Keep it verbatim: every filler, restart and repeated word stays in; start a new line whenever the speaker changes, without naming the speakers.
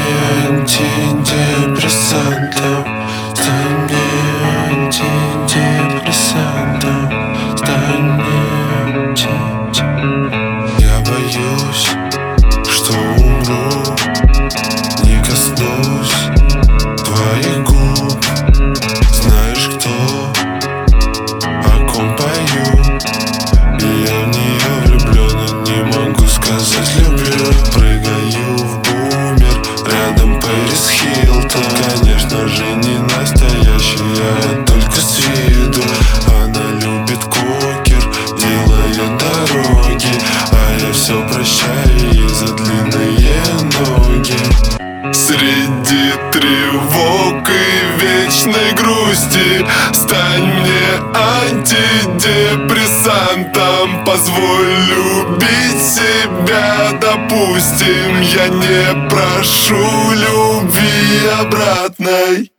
антидепрессантом, стань мне антидепрессантом, стань мне антидепрессантом. Я боюсь, что умру, не коснусь твоих губ. Знаешь, кто, о ком пою, и я в нее влюблен, и не могу сказать люблю. Прыгаю в бумер, рядом Пэрис Хилтон. Конечно же не настоящая, только с виду. Она любит кокер, делает дороги, а я все прощаю ей за длинные ноги. Среди тревог и вечной грусти стань мне антидепрессантом. Позволь любить себя, допустим. Я не прошу любви обратной.